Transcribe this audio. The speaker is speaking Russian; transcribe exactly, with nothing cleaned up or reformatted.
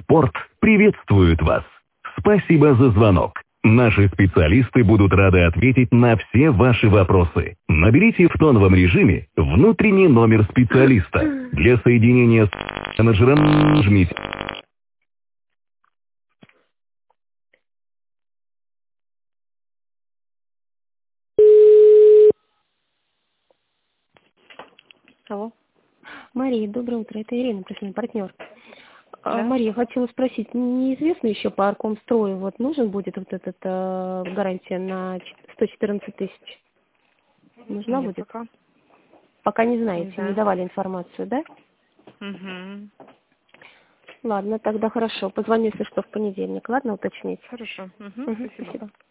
Спорт приветствует вас. Спасибо за звонок. Наши специалисты будут рады ответить на все ваши вопросы. Наберите в тоновом режиме внутренний номер специалиста. Для соединения с менеджером жмите. Алло. Мария, доброе утро. Это Ирина, профильный партнер. Да. Мария, хотела спросить, неизвестно еще по Аркомстрою, вот нужен будет вот эта э, гарантия на сто четырнадцать тысяч? Нужна Нет, будет? пока. Пока не знаете, Да. не давали информацию, да? Угу. Ладно, тогда хорошо. Позвоню, если что, в понедельник. Ладно, уточнить? Хорошо. Угу. Угу, Спасибо. спасибо.